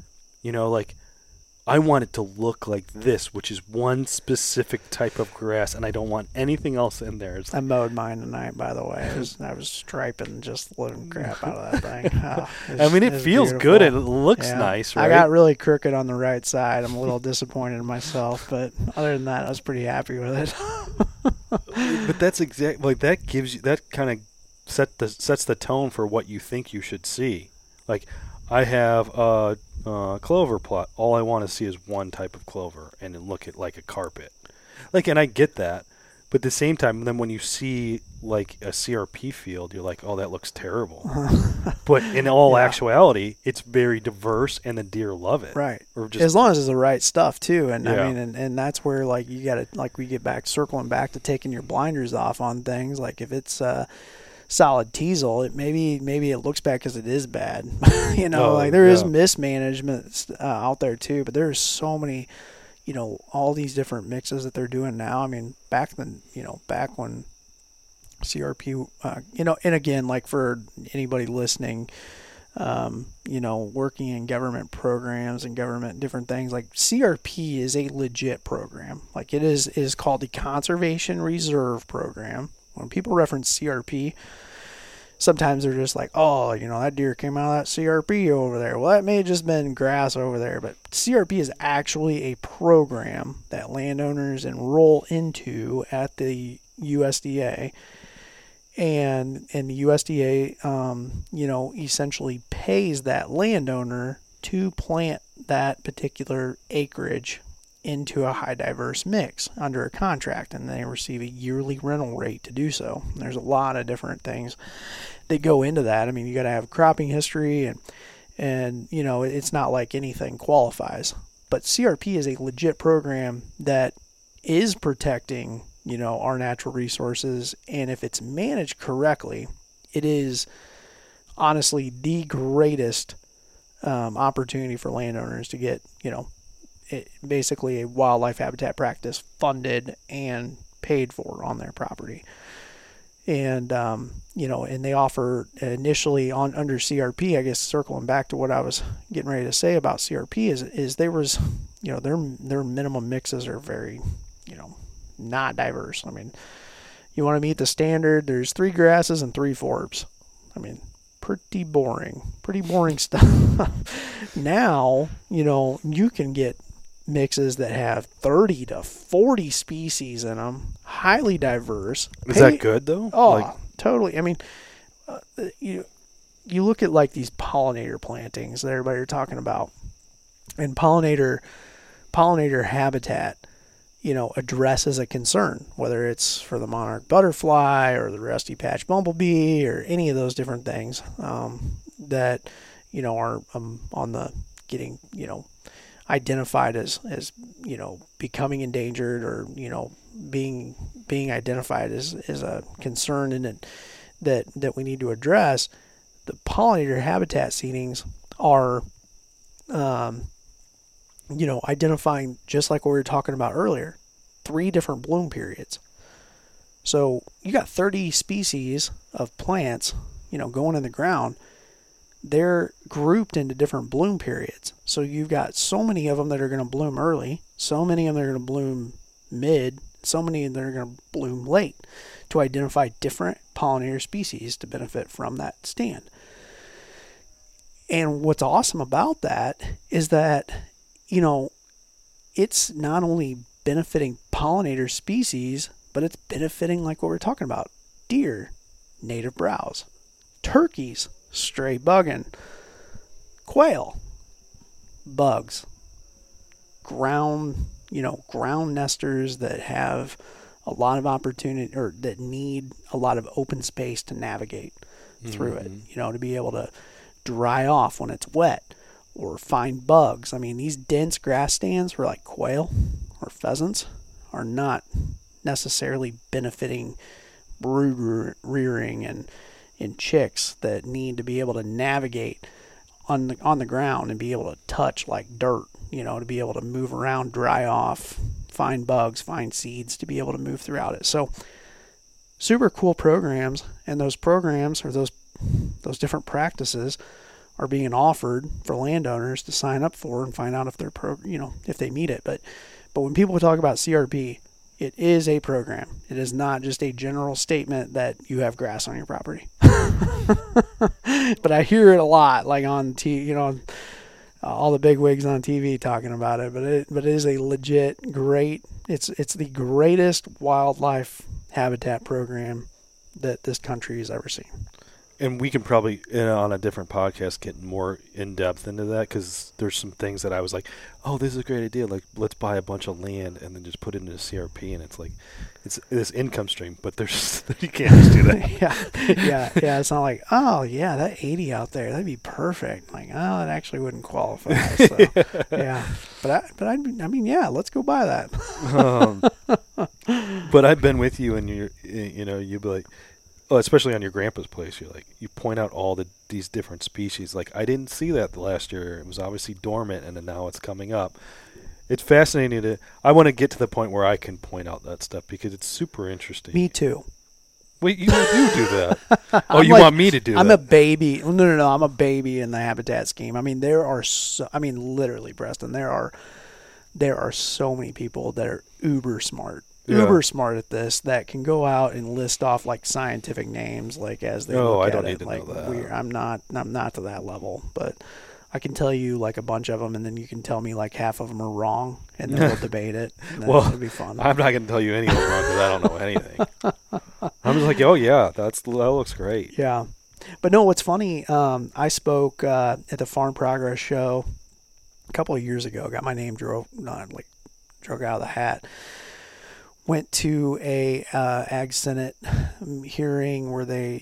[SPEAKER 1] I want it to look like this, which is one specific type of grass, and I don't want anything else in there.
[SPEAKER 2] I mowed mine tonight, by the way. I was striping just living crap out of that thing.
[SPEAKER 1] It feels
[SPEAKER 2] beautiful.
[SPEAKER 1] Good. It looks nice, right?
[SPEAKER 2] I got really crooked on the right side. I'm a little disappointed in myself, but other than that, I was pretty happy with it.
[SPEAKER 1] But that's exactly that gives you that kind of sets the tone for what you think you should see. Like I have a clover plot. All I want to see is one type of clover and then look at like a carpet. And I get that. But at the same time, then when you see like a CRP field, you're like, oh, that looks terrible. But in all actuality, it's very diverse and the deer love it.
[SPEAKER 2] Right. As long as it's the right stuff too. And and that's where you got to, we get back, circling back to taking your blinders off on things. Like if it's solid teasel, maybe it looks bad because it is bad. There is mismanagement out there too, but there's so many, all these different mixes that they're doing now. Back when CRP, and again, for anybody listening, working in government programs and government different things, CRP is a legit program. It is called the Conservation Reserve Program. When people reference CRP, sometimes they're just like, oh, that deer came out of that CRP over there. Well, that may have just been grass over there. But CRP is actually a program that landowners enroll into at the USDA. And the USDA, essentially pays that landowner to plant that particular acreage into a high diverse mix under a contract, and they receive a yearly rental rate to do so. And there's a lot of different things that go into that. You got to have cropping history, and it's not like anything qualifies. But CRP is a legit program that is protecting, our natural resources, and if it's managed correctly, it is honestly the greatest opportunity for landowners to get, basically a wildlife habitat practice funded and paid for on their property. And, and they offer initially under CRP, I guess circling back to what I was getting ready to say about CRP is there was, their minimum mixes are very, not diverse. You want to meet the standard, there's 3 grasses and 3 forbs. Pretty boring stuff. Now, you can get mixes that have 30 to 40 species in them, highly diverse.
[SPEAKER 1] Is that good though?
[SPEAKER 2] Oh, totally. You look at these pollinator plantings that everybody are talking about, and pollinator habitat, addresses a concern, whether it's for the monarch butterfly or the rusty patch bumblebee or any of those different things that are on the getting identified as becoming endangered or being identified as a concern and that we need to address. The pollinator habitat seedings are, identifying, just like what we were talking about earlier, 3 different bloom periods. So you got 30 species of plants, going in the ground. They're grouped into different bloom periods. So you've got so many of them that are going to bloom early, so many of them that are going to bloom mid, so many that are going to bloom late, to identify different pollinator species to benefit from that stand. And what's awesome about that is that, it's not only benefiting pollinator species, but it's benefiting, like what we're talking about, deer, native browse, turkeys, stray bugging, quail, bugs, ground nesters that have a lot of opportunity, or that need a lot of open space to navigate through it, to be able to dry off when it's wet or find bugs. I mean, these dense grass stands for like quail or pheasants are not necessarily benefiting brood rearing and chicks that need to be able to navigate on the ground and be able to touch like dirt, to be able to move around, dry off, find bugs, find seeds, to be able to move throughout it. So super cool programs, and those programs, or those different practices, are being offered for landowners to sign up for and find out if they're if they meet it. But when people talk about CRP, it is a program. It is not just a general statement that you have grass on your property. But I hear it a lot, like on all the big wigs on TV talking about it. But it is a legit great. It's the greatest wildlife habitat program that this country has ever seen.
[SPEAKER 3] And we can probably, on a different podcast, get more in-depth into that, because there's some things that I was like, oh, this is a great idea. Like, let's buy a bunch of land and then just put it into CRP, and it's like, it's this income stream, but there's you can't just do
[SPEAKER 2] that. Yeah. It's not like, oh, yeah, that 80 out there, that'd be perfect. Like, oh, it actually wouldn't qualify. So, yeah. But I mean, yeah, let's go buy that.
[SPEAKER 3] But I've been with you, and you'd be like, oh, especially on your grandpa's place, you point out all these different species. Like, I didn't see that last year. It was obviously dormant, and then now it's coming up. It's fascinating I want to get to the point where I can point out that stuff, because it's super interesting.
[SPEAKER 2] Me too.
[SPEAKER 3] Wait, you do that? Oh, you want me to do that?
[SPEAKER 2] I'm a baby. No. I'm a baby in the habitat scheme. I mean, literally, Preston, there are so many people that are uber smart at this, that can go out and list off like scientific names, like as they look at it. I don't need to know that. I'm not to that level, but I can tell you like a bunch of them, and then you can tell me like half of them are wrong, and then we'll debate it.
[SPEAKER 3] Well,
[SPEAKER 2] it'll be fun.
[SPEAKER 3] I'm not going to tell you any of them wrong, because I don't know anything. I'm just like, oh yeah, that looks great.
[SPEAKER 2] Yeah, but no, what's funny? I spoke at the Farm Progress show a couple of years ago. Got my name drug out of the hat. Went to a Ag Senate hearing where they,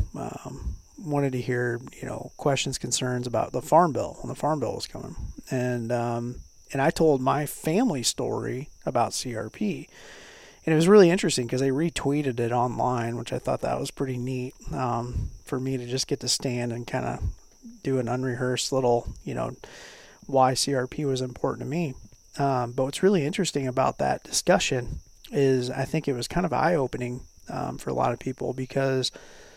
[SPEAKER 2] wanted to hear, questions, concerns about the Farm Bill, when the Farm Bill was coming. And I told my family story about CRP. And it was really interesting because they retweeted it online, which I thought that was pretty neat, for me to just get to stand and kind of do an unrehearsed little, why CRP was important to me. But what's really interesting about that discussion is I think it was kind of eye-opening for a lot of people, because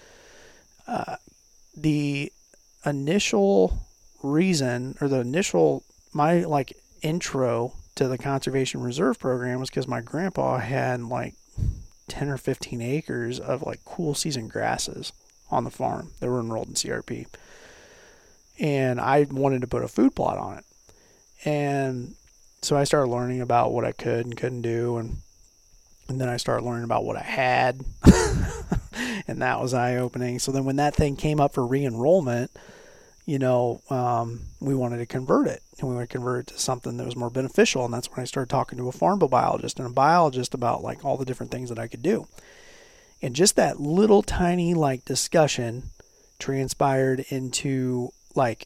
[SPEAKER 2] the initial reason, or my like intro to the Conservation Reserve Program was because my grandpa had like 10 or 15 acres of like cool season grasses on the farm that were enrolled in CRP. And I wanted to put a food plot on it. And so I started learning about what I could and couldn't do, and then I started learning about what I had, and that was eye-opening. So then when that thing came up for re-enrollment, we wanted to convert it, and we wanted to convert it to something that was more beneficial, and that's when I started talking to a farm biologist and a biologist about like all the different things that I could do. And just that little tiny like discussion transpired into like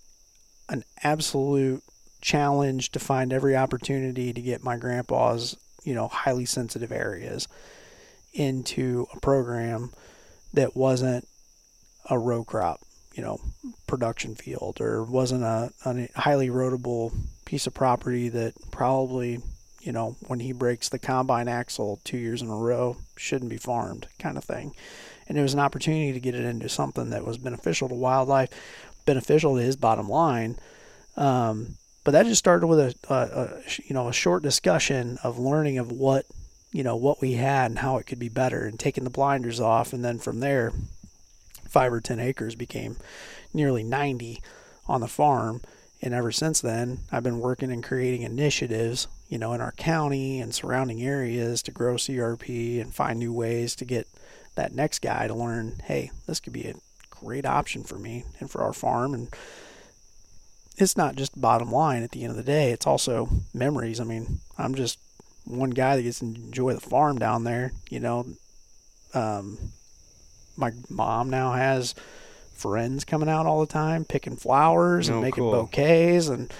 [SPEAKER 2] an absolute challenge to find every opportunity to get my grandpa's highly sensitive areas into a program that wasn't a row crop, production field, or wasn't a highly erodible piece of property that probably, when he breaks the combine axle 2 years in a row, shouldn't be farmed, kind of thing. And it was an opportunity to get it into something that was beneficial to wildlife, beneficial to his bottom line. But that just started with a short discussion of learning of what we had and how it could be better, and taking the blinders off. And then from there, 5 or 10 acres became nearly 90 on the farm. And ever since then, I've been working and creating initiatives, in our county and surrounding areas to grow CRP and find new ways to get that next guy to learn, hey, this could be a great option for me and for our farm. And it's not just bottom line at the end of the day. It's also memories. I mean, I'm just one guy that gets to enjoy the farm down there. My mom now has friends coming out all the time, picking flowers and making bouquets, and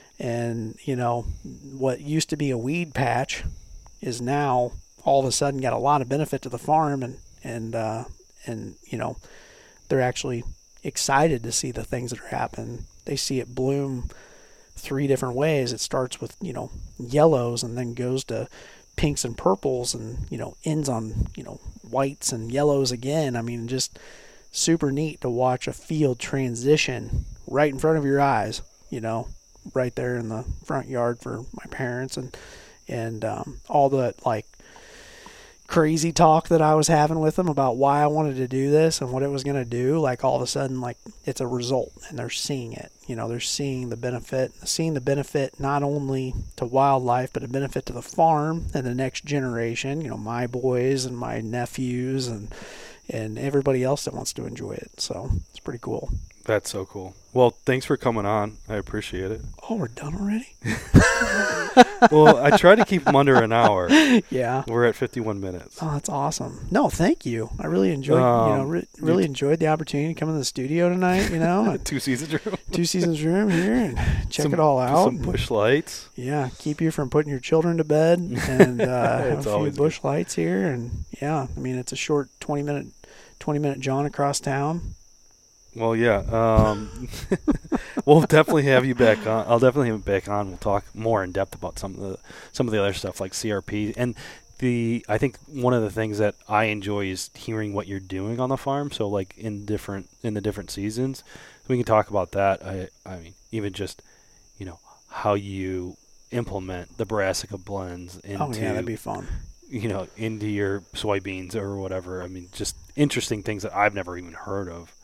[SPEAKER 2] what used to be a weed patch is now all of a sudden got a lot of benefit to the farm, and they're actually excited to see the things that are happening. They see it bloom 3 different ways. It starts with yellows and then goes to pinks and purples, and ends on whites and yellows again. I mean, just super neat to watch a field transition right in front of your eyes, right there in the front yard for my parents, and all the crazy talk that I was having with them about why I wanted to do this and what it was going to do. Like, all of a sudden, it's a result, and they're seeing it. They're seeing the benefit not only to wildlife, but a benefit to the farm and the next generation, my boys and my nephews and everybody else that wants to enjoy it. So it's pretty cool.
[SPEAKER 3] That's so cool. Well, thanks for coming on. I appreciate it.
[SPEAKER 2] Oh, we're done already?
[SPEAKER 3] Well, I try to keep them under an hour.
[SPEAKER 2] Yeah.
[SPEAKER 3] We're at 51 minutes.
[SPEAKER 2] Oh, that's awesome. No, thank you. I really enjoyed, really enjoyed the opportunity to come in the studio tonight,
[SPEAKER 3] 2 seasons room.
[SPEAKER 2] 2 seasons room here and check it all out.
[SPEAKER 3] Some bush lights.
[SPEAKER 2] Yeah. Keep you from putting your children to bed, and have a few bush lights here. And yeah, I mean, it's a short 20-minute jaunt across town.
[SPEAKER 3] Well, yeah. We'll definitely have you back on. I'll definitely have you back on. We'll talk more in depth about some of the other stuff like CRP. And I think one of the things that I enjoy is hearing what you're doing on the farm. So like in the different seasons, we can talk about that. I mean, even just how you implement the brassica blends into.
[SPEAKER 2] Oh yeah, that'd be fun.
[SPEAKER 3] Into your soybeans or whatever. I mean, just interesting things that I've never even heard of.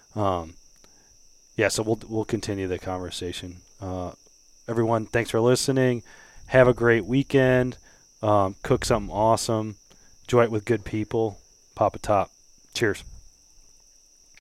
[SPEAKER 3] So we'll continue the conversation. Everyone, thanks for listening. Have a great weekend. Cook something awesome. Enjoy it with good people. Pop a top. Cheers.